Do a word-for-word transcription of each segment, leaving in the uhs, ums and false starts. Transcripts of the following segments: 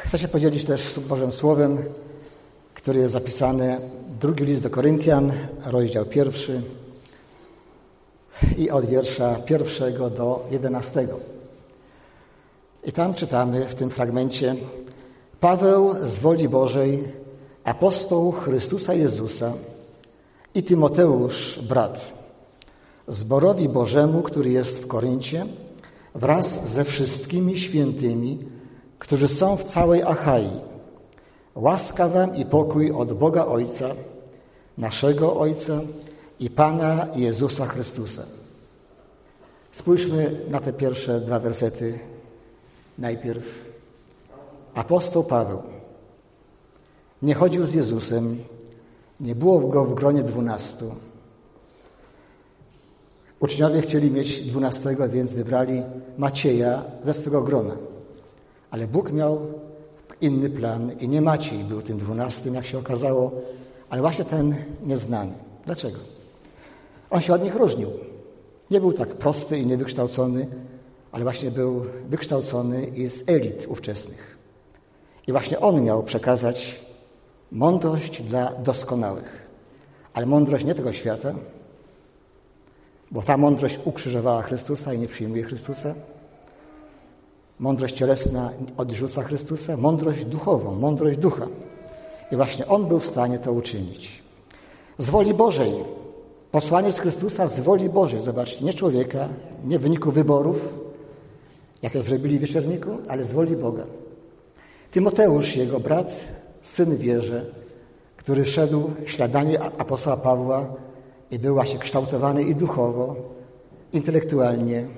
Chcę się podzielić też Bożym Słowem, który jest zapisany, drugi list do Koryntian, rozdział pierwszy i od wiersza pierwszego do jedenastego. I tam czytamy w tym fragmencie: Paweł z woli Bożej, apostoł Chrystusa Jezusa i Tymoteusz, brat, zborowi Bożemu, który jest w Koryncie, wraz ze wszystkimi świętymi, którzy są w całej Achai. Łaska wam i pokój od Boga Ojca, naszego Ojca i Pana Jezusa Chrystusa. Spójrzmy na te pierwsze dwa wersety. Najpierw apostoł Paweł nie chodził z Jezusem, nie było go w gronie dwunastu. Uczniowie chcieli mieć dwunastego, więc wybrali Macieja ze swego grona. Ale Bóg miał inny plan i nie Maciej był tym dwunastym, jak się okazało, ale właśnie ten nieznany. Dlaczego? On się od nich różnił. Nie był tak prosty i niewykształcony, ale właśnie był wykształcony i z elit ówczesnych. I właśnie on miał przekazać mądrość dla doskonałych. Ale mądrość nie tego świata, bo ta mądrość ukrzyżowała Chrystusa i nie przyjmuje Chrystusa. Mądrość cielesna odrzuca Chrystusa, mądrość duchową, mądrość ducha. I właśnie on był w stanie to uczynić. Z woli Bożej. Posłaniec Chrystusa z woli Bożej. Zobaczcie, nie człowieka, nie w wyniku wyborów, jakie zrobili w wieczerniku, ale z woli Boga. Tymoteusz, jego brat, syn wierze, który szedł śladami apostoła Pawła i był właśnie kształtowany i duchowo, intelektualnie,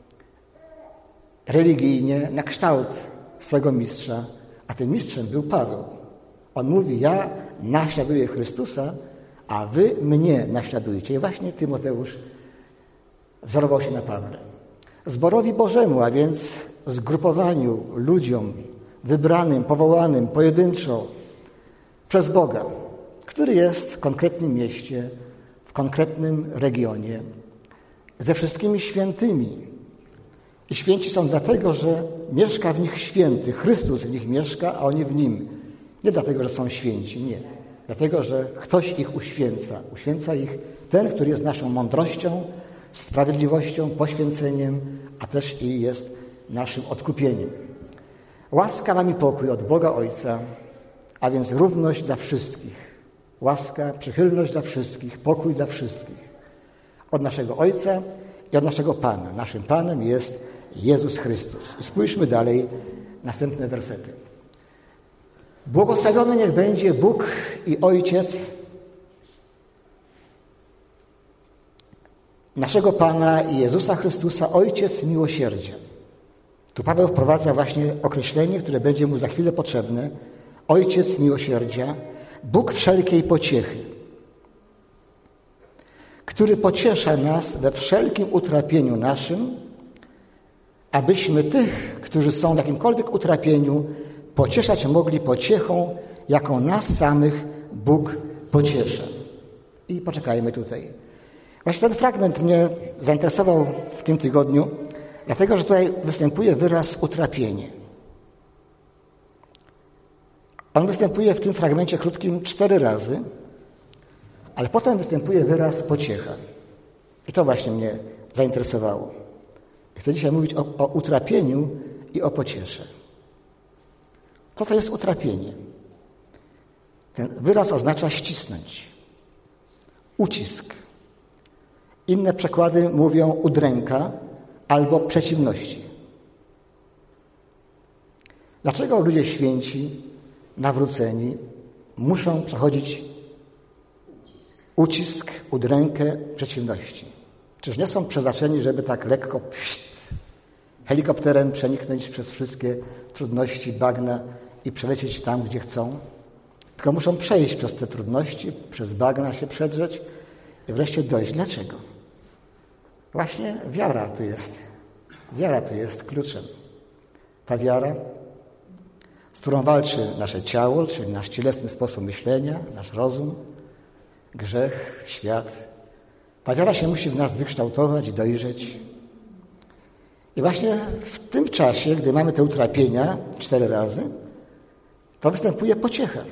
religijnie, na kształt swego mistrza, a tym mistrzem był Paweł. On mówi: ja naśladuję Chrystusa, a wy mnie naśladujcie. I właśnie Tymoteusz wzorował się na Pawle. Zborowi Bożemu, a więc zgrupowaniu, ludziom wybranym, powołanym pojedynczo przez Boga, który jest w konkretnym mieście, w konkretnym regionie, ze wszystkimi świętymi. I święci są dlatego, że mieszka w nich święty. Chrystus w nich mieszka, a oni w nim. Nie dlatego, że są święci, nie. Dlatego, że ktoś ich uświęca. Uświęca ich ten, który jest naszą mądrością, sprawiedliwością, poświęceniem, a też i jest naszym odkupieniem. Łaska wam i pokój od Boga Ojca, a więc równość dla wszystkich. Łaska, przychylność dla wszystkich, pokój dla wszystkich. Od naszego Ojca i od naszego Pana. Naszym Panem jest Jezus Chrystus. I spójrzmy dalej, następne wersety. Błogosławiony niech będzie Bóg i Ojciec naszego Pana i Jezusa Chrystusa, Ojciec miłosierdzia. Tu Paweł wprowadza właśnie określenie, które będzie mu za chwilę potrzebne. Ojciec miłosierdzia, Bóg wszelkiej pociechy, który pociesza nas we wszelkim utrapieniu naszym, abyśmy tych, którzy są w jakimkolwiek utrapieniu, pocieszać mogli pociechą, jaką nas samych Bóg pociesza. I poczekajmy tutaj. Właśnie ten fragment mnie zainteresował w tym tygodniu, dlatego że tutaj występuje wyraz utrapienie. On występuje w tym fragmencie krótkim cztery razy, ale potem występuje wyraz pociecha. I to właśnie mnie zainteresowało. Chcę dzisiaj mówić o, o utrapieniu i o pociesze. Co to jest utrapienie? Ten wyraz oznacza ścisnąć, ucisk. Inne przekłady mówią udręka albo przeciwności. Dlaczego ludzie święci, nawróceni muszą przechodzić ucisk, udrękę, przeciwności? Czyż nie są przeznaczeni, żeby tak lekko pszt, helikopterem przeniknąć przez wszystkie trudności, bagna i przelecieć tam, gdzie chcą? Tylko muszą przejść przez te trudności, przez bagna się przedrzeć i wreszcie dojść. Dlaczego? Właśnie wiara tu jest. Wiara tu jest kluczem. Ta wiara, z którą walczy nasze ciało, czyli nasz cielesny sposób myślenia, nasz rozum, grzech, świat. Ta wiara się musi w nas wykształtować i dojrzeć. I właśnie w tym czasie, gdy mamy te utrapienia cztery razy, to występuje pociecha.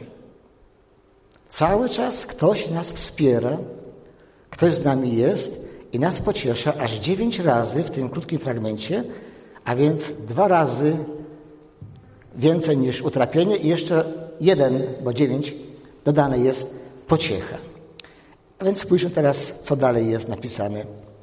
Cały czas ktoś nas wspiera, ktoś z nami jest i nas pociesza aż dziewięć razy w tym krótkim fragmencie, a więc dwa razy więcej niż utrapienie i jeszcze jeden, bo dziewięć, dodane jest pociecha. A więc spójrzmy teraz, co dalej jest napisane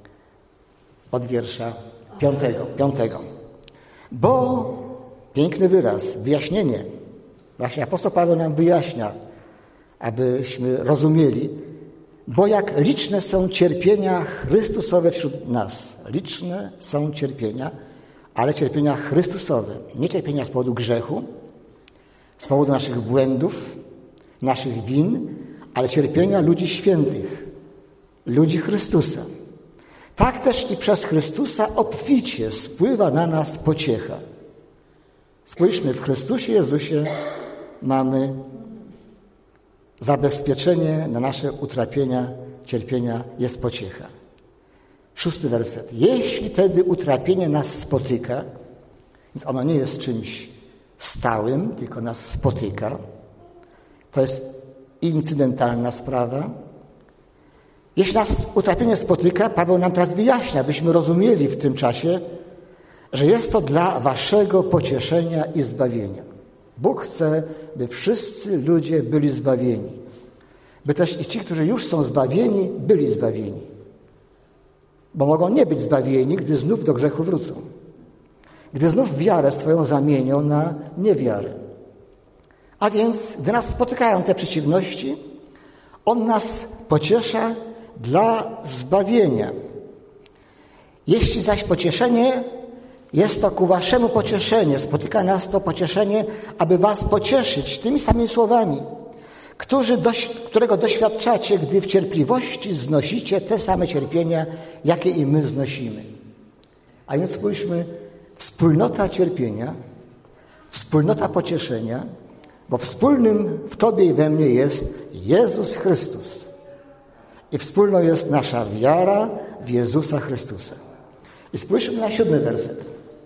od wiersza piątego. piątego. Bo, piękny wyraz, wyjaśnienie. Właśnie apostoł Paweł nam wyjaśnia, abyśmy rozumieli, bo jak liczne są cierpienia Chrystusowe wśród nas. Liczne są cierpienia, ale cierpienia Chrystusowe. Nie cierpienia z powodu grzechu, z powodu naszych błędów, naszych win, ale cierpienia ludzi świętych, ludzi Chrystusa. Tak też i przez Chrystusa obficie spływa na nas pociecha. Spójrzmy, w Chrystusie Jezusie mamy zabezpieczenie na nasze utrapienia, cierpienia, jest pociecha. Szósty werset. Jeśli tedy utrapienie nas spotyka, więc ono nie jest czymś stałym, tylko nas spotyka, to jest incydentalna sprawa. Jeśli nas utrapienie spotyka, Paweł nam teraz wyjaśnia, byśmy rozumieli w tym czasie, że jest to dla waszego pocieszenia i zbawienia. Bóg chce, by wszyscy ludzie byli zbawieni. By też i ci, którzy już są zbawieni, byli zbawieni. Bo mogą nie być zbawieni, gdy znów do grzechu wrócą. Gdy znów wiarę swoją zamienią na niewiarę. A więc, gdy nas spotykają te przeciwności, On nas pociesza dla zbawienia. Jeśli zaś pocieszenie jest to ku waszemu pocieszeniu, spotyka nas to pocieszenie, aby was pocieszyć tymi samymi słowami, którzy doś, którego doświadczacie, gdy w cierpliwości znosicie te same cierpienia, jakie i my znosimy. A więc spójrzmy, wspólnota cierpienia, wspólnota pocieszenia, bo wspólnym w Tobie i we mnie jest Jezus Chrystus. I wspólną jest nasza wiara w Jezusa Chrystusa. I spójrzmy na siódmy werset.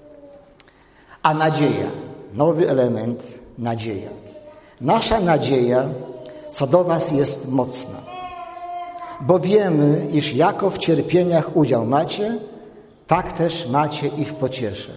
A nadzieja, nowy element, nadzieja. Nasza nadzieja co do was jest mocna, bo wiemy, iż jako w cierpieniach udział macie, tak też macie i w pociesze.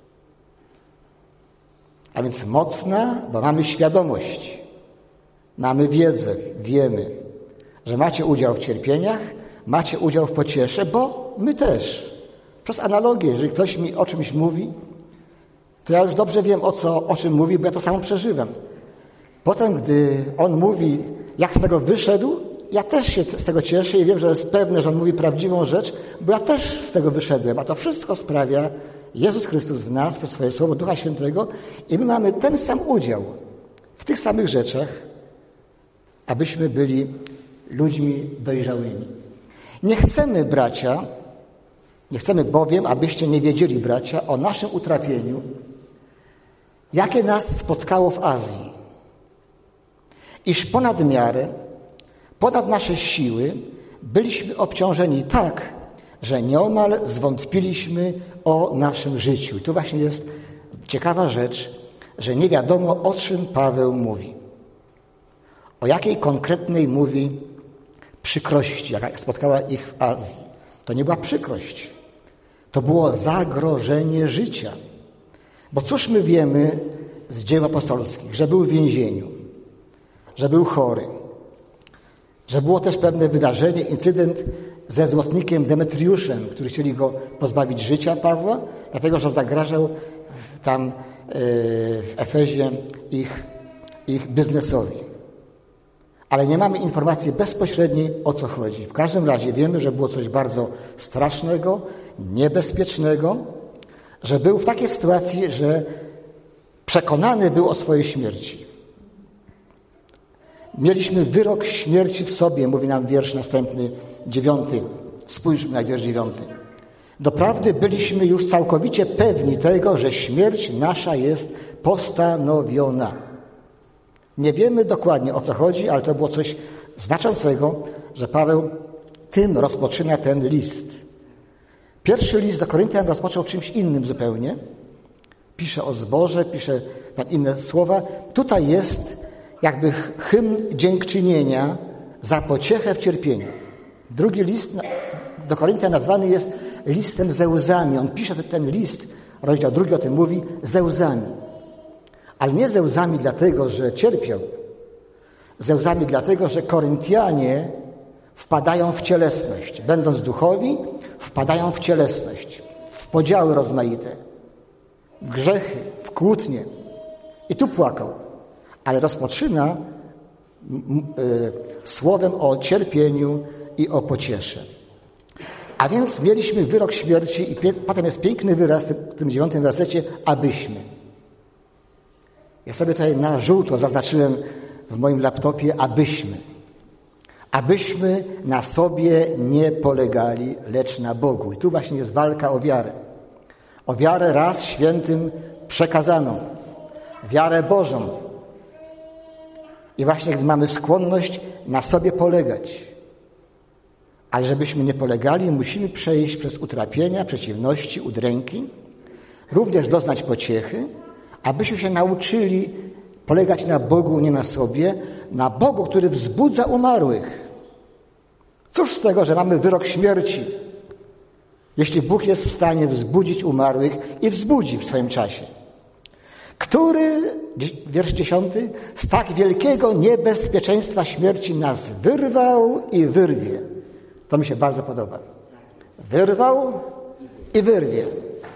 A więc mocna, bo mamy świadomość, mamy wiedzę, wiemy, że macie udział w cierpieniach, macie udział w pociesze, bo my też. Przez analogię, jeżeli ktoś mi o czymś mówi, to ja już dobrze wiem, o, co, o czym mówi, bo ja to samo przeżywam. Potem, gdy on mówi, jak z tego wyszedł, ja też się z tego cieszę i wiem, że jest pewne, że on mówi prawdziwą rzecz, bo ja też z tego wyszedłem. A to wszystko sprawia Jezus Chrystus w nas, przez swoje Słowo Ducha Świętego i my mamy ten sam udział w tych samych rzeczach, abyśmy byli ludźmi dojrzałymi. Nie chcemy, bracia, nie chcemy bowiem, abyście nie wiedzieli, bracia, o naszym utrapieniu, jakie nas spotkało w Azji. Iż ponad miarę, ponad nasze siły byliśmy obciążeni tak, że nieomal zwątpiliśmy o naszym życiu. I tu właśnie jest ciekawa rzecz, że nie wiadomo, o czym Paweł mówi. O jakiej konkretnej mówi przykrości, jaka spotkała ich w Azji. To nie była przykrość. To było zagrożenie życia. Bo cóż my wiemy z dzieł apostolskich? Że był w więzieniu, że był chory, że było też pewne wydarzenie, incydent ze złotnikiem Demetriuszem, który chcieli go pozbawić życia Pawła, dlatego że zagrażał tam w Efezie ich, ich biznesowi. Ale nie mamy informacji bezpośredniej, o co chodzi. W każdym razie wiemy, że było coś bardzo strasznego, niebezpiecznego, że był w takiej sytuacji, że przekonany był o swojej śmierci. Mieliśmy wyrok śmierci w sobie, mówi nam wiersz następny, dziewiąty. Spójrzmy na wiersz dziewiąty. Doprawdy byliśmy już całkowicie pewni tego, że śmierć nasza jest postanowiona. Nie wiemy dokładnie, o co chodzi, ale to było coś znaczącego, że Paweł tym rozpoczyna ten list. Pierwszy list do Koryntian rozpoczął czymś innym zupełnie. Pisze o zboże, pisze tam inne słowa. Tutaj jest jakby hymn dziękczynienia za pociechę w cierpieniu. Drugi list do Koryntian nazwany jest listem ze łzami. On pisze ten list, rozdział drugi o tym mówi, ze łzami. Ale nie ze łzami dlatego, że cierpiał. Ze łzami dlatego, że Koryntianie wpadają w cielesność. Będąc duchowi, wpadają w cielesność, w podziały rozmaite, w grzechy, w kłótnie. I tu płakał. Ale rozpoczyna y, słowem o cierpieniu i o pociesze. A więc mieliśmy wyrok śmierci i pie- potem jest piękny wyraz w tym dziewiątym wersecie, abyśmy. Ja sobie tutaj na żółto zaznaczyłem w moim laptopie, abyśmy. Abyśmy na sobie nie polegali, lecz na Bogu. I tu właśnie jest walka o wiarę. O wiarę raz świętym przekazaną. Wiarę Bożą. I właśnie gdy mamy skłonność na sobie polegać. Ale żebyśmy nie polegali, musimy przejść przez utrapienia, przeciwności, udręki, również doznać pociechy, abyśmy się nauczyli polegać na Bogu, nie na sobie, na Bogu, który wzbudza umarłych. Cóż z tego, że mamy wyrok śmierci, jeśli Bóg jest w stanie wzbudzić umarłych i wzbudzi w swoim czasie. Który, wiersz dziesiąty, z tak wielkiego niebezpieczeństwa śmierci nas wyrwał i wyrwie. To mi się bardzo podoba. Wyrwał i wyrwie.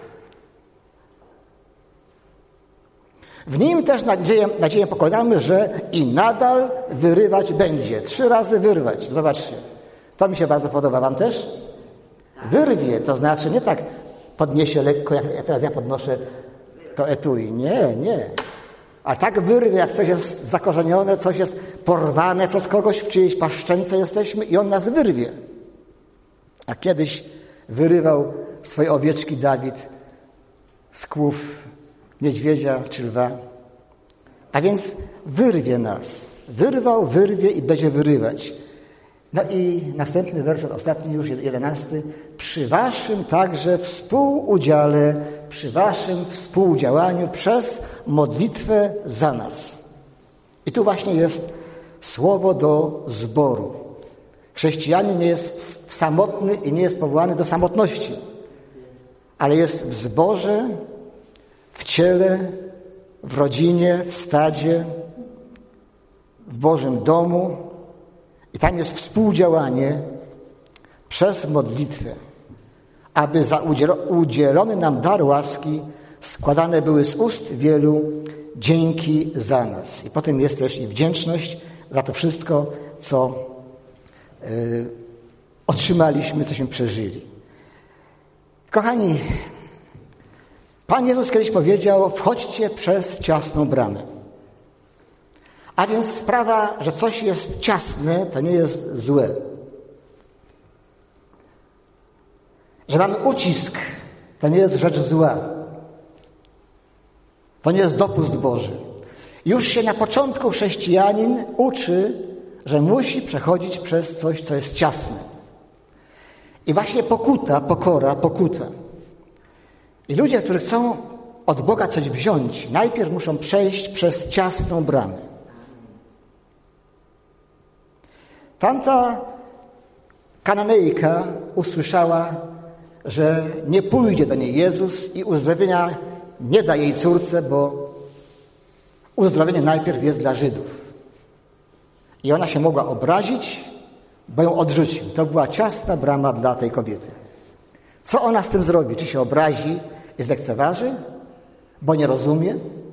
W nim też nadzieję, nadzieję pokładamy, że i nadal wyrywać będzie. Trzy razy wyrwać. Zobaczcie. To mi się bardzo podoba. Wam też? Wyrwie, to znaczy nie tak podniesie lekko, jak teraz ja podnoszę to etui. Nie, nie. A tak wyrwie, jak coś jest zakorzenione, coś jest porwane przez kogoś, w czyjejś paszczence jesteśmy i on nas wyrwie. A kiedyś wyrywał swoje owieczki Dawid z kłów niedźwiedzia czy lwa. A więc wyrwie nas. Wyrwał, wyrwie i będzie wyrywać. No i następny werset, ostatni już, jedenasty. Przy waszym także współudziale, przy waszym współdziałaniu przez modlitwę za nas. I tu właśnie jest słowo do zboru. Chrześcijanin nie jest samotny i nie jest powołany do samotności, ale jest w zborze, w ciele, w rodzinie, w stadzie, w Bożym domu i tam jest współdziałanie przez modlitwę, aby za udzielony nam dar łaski składane były z ust wielu dzięki za nas. I potem jest też i wdzięczność za to wszystko, co y, otrzymaliśmy, cośmy przeżyli. Kochani, Pan Jezus kiedyś powiedział, wchodźcie przez ciasną bramę. A więc sprawa, że coś jest ciasne, to nie jest złe. Że mamy ucisk, to nie jest rzecz zła. To nie jest dopust Boży. Już się na początku chrześcijanin uczy, że musi przechodzić przez coś, co jest ciasne. I właśnie pokuta, pokora, pokuta. I ludzie, którzy chcą od Boga coś wziąć, najpierw muszą przejść przez ciasną bramę. Tamta Kananejka usłyszała, że nie pójdzie do niej Jezus i uzdrowienia nie da jej córce, bo uzdrowienie najpierw jest dla Żydów. I ona się mogła obrazić, bo ją odrzucił. To była ciasna brama dla tej kobiety. Co ona z tym zrobi? Czy się obrazi i zlekceważy, bo nie rozumie?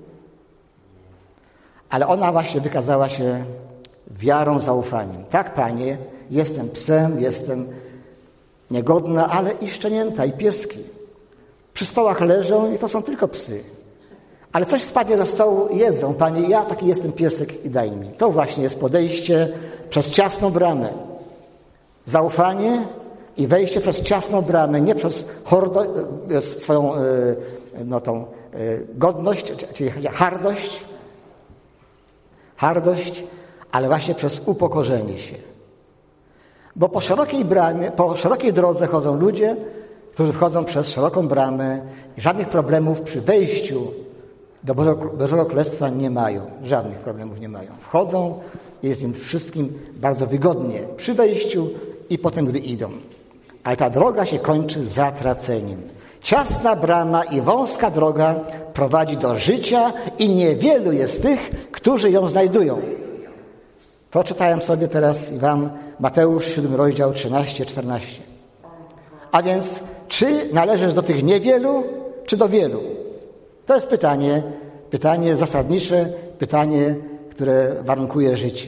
Ale ona właśnie wykazała się wiarą, zaufaniem. Tak, Panie, jestem psem, jestem niegodna, ale i szczenięta, i pieski. Przy stołach leżą i to są tylko psy. Ale coś spadnie ze stołu i jedzą. Panie, ja taki jestem piesek i daj mi. To właśnie jest podejście przez ciasną bramę. Zaufanie i wejście przez ciasną bramę, nie przez hordo, swoją no, tą godność, czyli hardość, hardość, ale właśnie przez upokorzenie się. Bo po szerokiej bramie, po szerokiej drodze chodzą ludzie, którzy wchodzą przez szeroką bramę i żadnych problemów przy wejściu do Bożego, Bożego Królestwa nie mają. Żadnych problemów nie mają. Wchodzą i jest im wszystkim bardzo wygodnie przy wejściu i potem, gdy idą. Ale ta droga się kończy zatraceniem. Ciasna brama i wąska droga prowadzi do życia i niewielu jest tych, którzy ją znajdują. To czytałem sobie teraz i wam Mateusz siódmy rozdział trzynaście czternaście. A więc czy należysz do tych niewielu, czy do wielu? To jest pytanie, pytanie zasadnicze, pytanie, które warunkuje życie.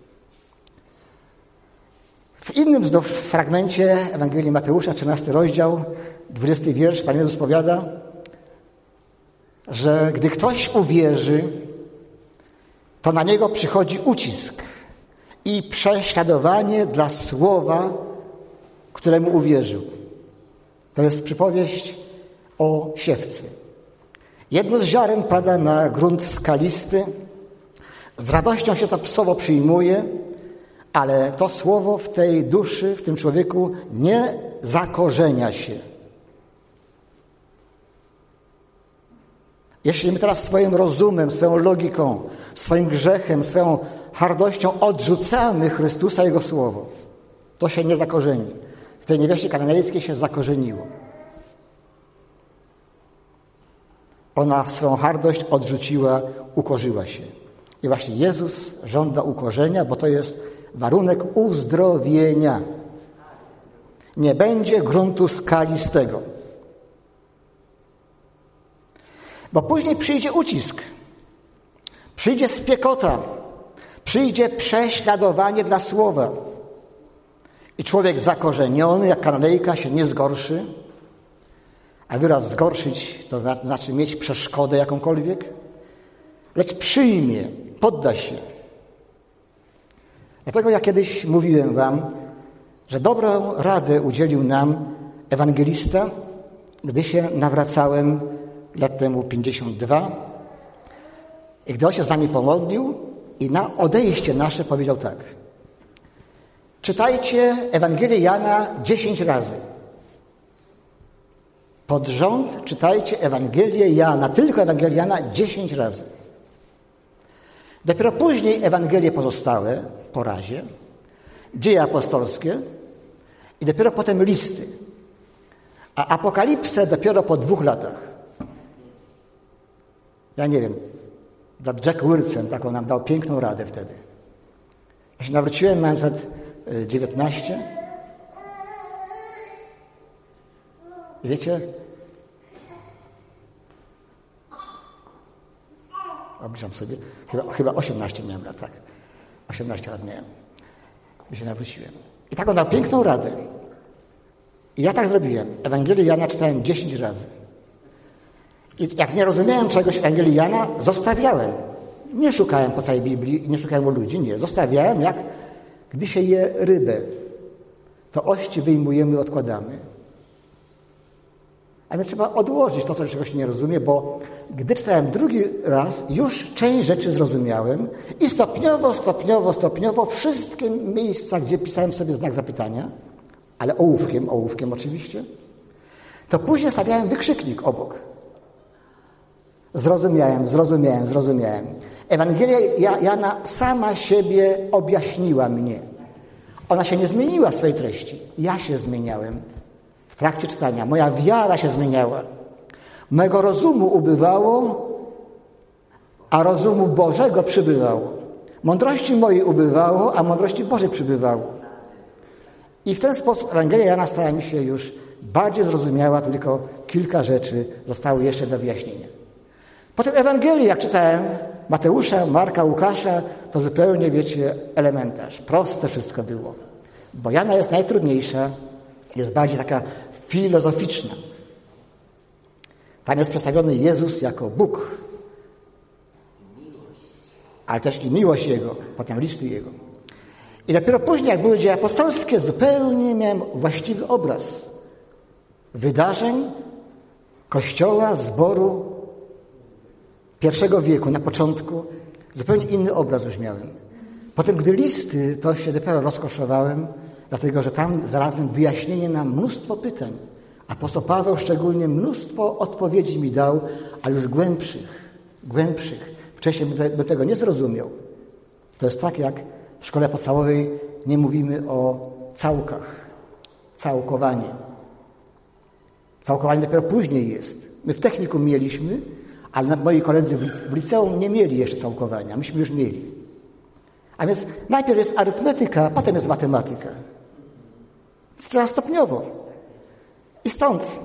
W innym znów fragmencie Ewangelii Mateusza, trzynasty rozdział, dwudziesty wiersz, Pan Jezus powiada, że gdy ktoś uwierzy, to na niego przychodzi ucisk i prześladowanie dla słowa, któremu uwierzył. To jest przypowieść o siewcy. Jedno z ziaren pada na grunt skalisty, z radością się to słowo przyjmuje, ale to słowo w tej duszy, w tym człowieku nie zakorzenia się. Jeśli my teraz swoim rozumem, swoją logiką, swoim grzechem, swoją hardością odrzucamy Chrystusa i Jego Słowo, to się nie zakorzeni. W tej niewieście kananejskiej się zakorzeniło. Ona swoją hardość odrzuciła, ukorzyła się. I właśnie Jezus żąda ukorzenia, bo to jest warunek uzdrowienia. Nie będzie gruntu skalistego. Bo później przyjdzie ucisk, przyjdzie spiekota, przyjdzie prześladowanie dla słowa. I człowiek zakorzeniony, jak kananejka, się nie zgorszy, a wyraz zgorszyć to znaczy mieć przeszkodę jakąkolwiek, lecz przyjmie, podda się. Dlatego ja kiedyś mówiłem wam, że dobrą radę udzielił nam ewangelista, gdy się nawracałem lat temu pięćdziesiąt dwa i gdy on się z nami pomodlił i na odejście nasze powiedział tak: czytajcie Ewangelię Jana dziesięć razy. Pod rząd czytajcie Ewangelię Jana, tylko Ewangelię Jana dziesięć razy. Dopiero później Ewangelie pozostałe po razie, dzieje apostolskie i dopiero potem listy. A apokalipsę dopiero po dwóch latach. Ja nie wiem, Jack Wilson taką nam dał piękną radę wtedy. Ja się nawróciłem, mając lat dziewiętnaście. I wiecie, obliczam sobie, chyba, chyba osiemnaście miałem lat, tak. osiemnaście lat miałem, gdy się nawróciłem. I taką dał piękną radę. I ja tak zrobiłem. Ewangelię Jana czytałem dziesięć razy. I jak nie rozumiałem czegoś w Ewangelii Jana, zostawiałem. Nie szukałem po całej Biblii, nie szukałem u ludzi, nie. Zostawiałem, jak gdy się je rybę, to ości wyjmujemy, odkładamy. A więc trzeba odłożyć to, co czegoś nie rozumie, bo gdy czytałem drugi raz, już część rzeczy zrozumiałem i stopniowo, stopniowo, stopniowo wszystkie miejsca, gdzie pisałem sobie znak zapytania, ale ołówkiem, ołówkiem oczywiście, to później stawiałem wykrzyknik obok. Zrozumiałem, zrozumiałem, zrozumiałem. Ewangelia Jana sama siebie objaśniła mnie. Ona się nie zmieniła w swojej treści. Ja się zmieniałem w trakcie czytania. Moja wiara się zmieniała. Mego rozumu ubywało, a rozumu Bożego przybywało. Mądrości mojej ubywało, a mądrości Bożej przybywało. I w ten sposób Ewangelia Jana stała mi się już bardziej zrozumiała, tylko kilka rzeczy zostały jeszcze do wyjaśnienia. Potem Ewangelii, jak czytałem, Mateusza, Marka, Łukasza, to zupełnie, wiecie, elementarz. Proste wszystko było. Bo Jana jest najtrudniejsza, jest bardziej taka filozoficzna. Tam jest przedstawiony Jezus jako Bóg, ale też i miłość Jego, potem listy Jego. I dopiero później, jak były dzieje apostolskie, zupełnie miałem właściwy obraz wydarzeń Kościoła, zboru pierwszego wieku, na początku. Zupełnie inny obraz już miałem. Potem, gdy listy, to się dopiero rozkoszowałem, dlatego że tam zarazem wyjaśnienie na mnóstwo pytań. Apostoł Paweł szczególnie mnóstwo odpowiedzi mi dał, ale już głębszych, głębszych. Wcześniej bym tego nie zrozumiał. To jest tak, jak w szkole podstawowej nie mówimy o całkach. Całkowanie. Całkowanie dopiero później jest. My w technikum mieliśmy, ale moi koledzy w liceum nie mieli jeszcze całkowania. Myśmy już mieli. A więc najpierw jest arytmetyka, potem jest matematyka. Więc trzeba stopniowo. I stąd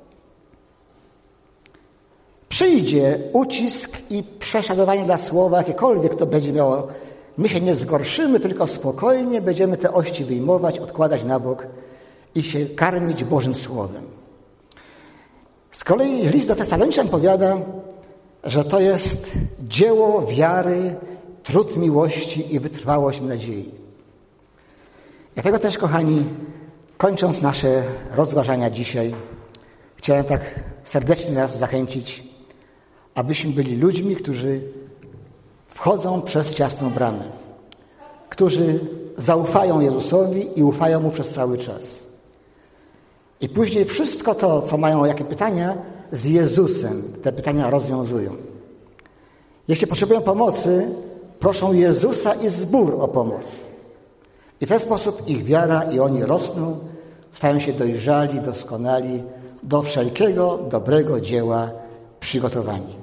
przyjdzie ucisk i prześladowanie dla słowa, jakiekolwiek to będzie miało. My się nie zgorszymy, tylko spokojnie będziemy te ości wyjmować, odkładać na bok i się karmić Bożym Słowem. Z kolei list do Tesaloniczan powiada, że to jest dzieło wiary, trud miłości i wytrwałość nadziei. Dlatego też, kochani, kończąc nasze rozważania dzisiaj, chciałem tak serdecznie nas zachęcić, abyśmy byli ludźmi, którzy wchodzą przez ciasną bramę, którzy zaufają Jezusowi i ufają Mu przez cały czas. I później wszystko to, co mają jakie pytania, z Jezusem te pytania rozwiązują. Jeśli potrzebują pomocy, proszą Jezusa i zbór o pomoc. I w ten sposób ich wiara i oni rosną, stają się dojrzali, doskonali, do wszelkiego dobrego dzieła przygotowani.